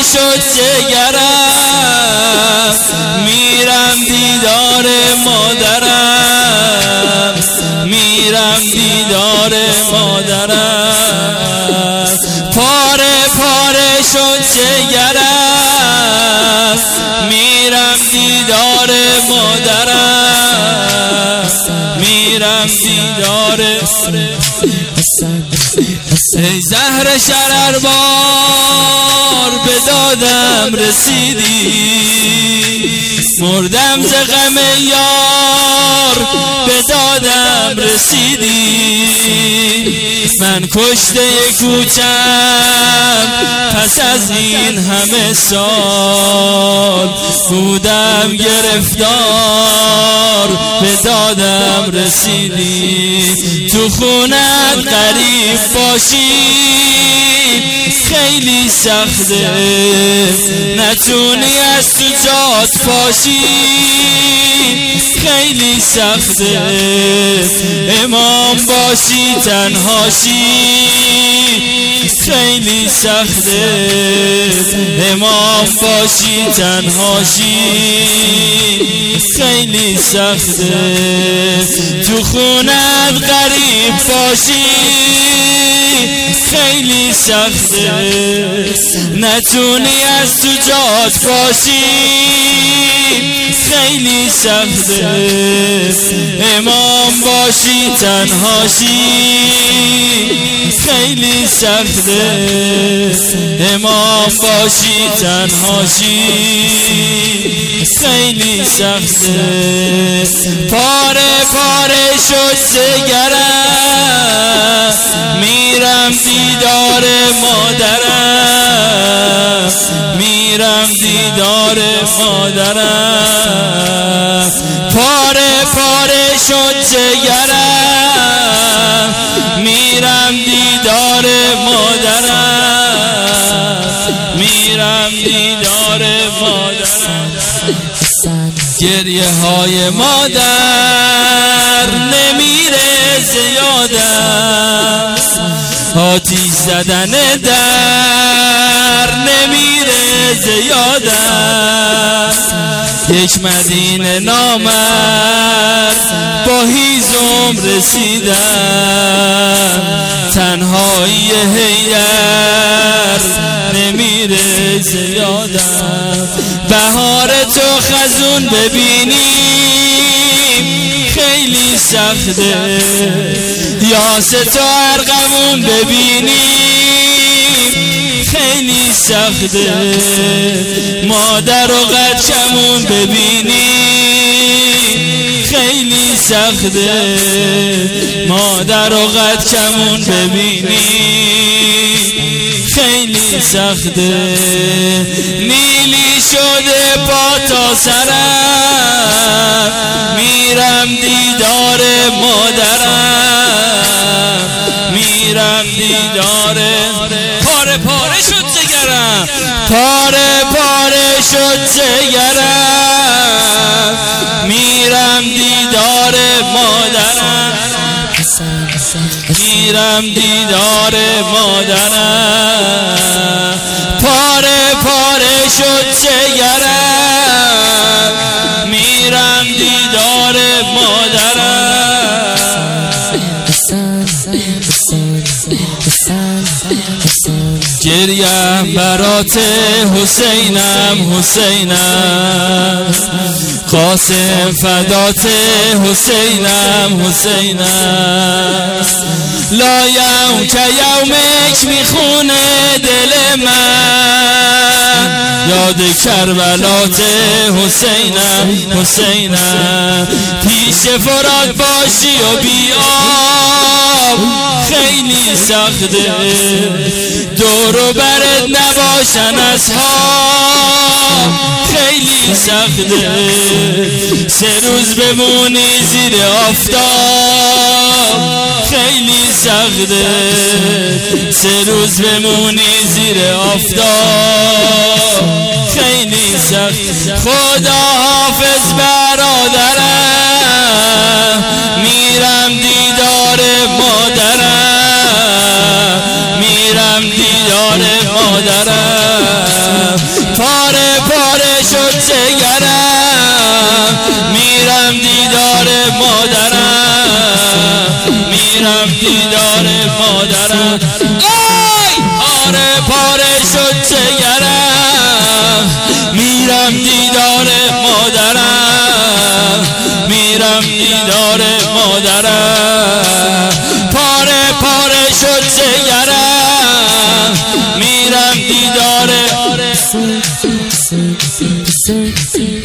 شد جگرم، میرم دیدار مادرم، میرم دیدار مادرم. پاره پاره شد جگرم، میرم دیدار مادرم، میرم دیدار. ای زهر شرربار به دادم رسیدی، مردم ز غم یار به دادم رسیدی. من کشته کوچم پس از این همه سال، بودم گرفتار به دادم رسیدی. تو خونت غریب باشی خیلی سخته، نتونی از تو جات پاشی خیلی سخته. امام باشی تنهاشی خیلی سخته، امام باشی تنهاشی خیلی سخته. تو خونت غریب باشی خیلی سخته، نتونی از تو جات باشی خیلی سخته. امام باشی تنهاشی خیلی سخته، امام باشی تنهاشی خیلی سخته. پاره پاره شد جگرم، میرم دیدار مادرم، میرم دیدار مادرم. پاره پاره شد جگرم، میرم دیدار مادرم، میرم دیدار مادرم. گریه های مادر نمیره زیادم، آتیش زدن در نمیره زیادم. یک مدینه نامرد با هیزم رسیدم، تنهایی حیدر نمیره زیادم. بهار تو خزون ببینیم خیلی سخته، یاس تو ارغوون ببینیم خیلی سخته. مادر و قد کمون ببینیم خیلی سخته، مادر و قد کمون ببینیم خیلی سخته. نیلی شده پا تا سرم، میرم دیدار مادرم، میرم دیدار. پاره پاره شد جگرم، پاره پاره شد جگرم، میرم دیدار مادرم، میرم دیدار مادرم. پاره پاره شد جگرم، میرم دیدار مادرم. گریم برات حسینم حسینم، قاسم فدات حسینم حسینم. لایم که یومک میخونه دل من، یاد کربلات حسینم حسینم. پیش فرات باشی و بی آب خیلی سخته، دور و برت نباشن اصحاب خیلی سخته. 3 روز بمونی زیر آفتاب خیلی سخته، 3 روز بمونی زیر آفتاب خیلی سخته. خدا حافظ برادرم، میرم دیدار مادرم، میرم دیدار مادرم. میرم دیدار مادرم پاره پاره شد جگرم میرم دیدار مادرم میرم دیدار مادرم پاره پاره شد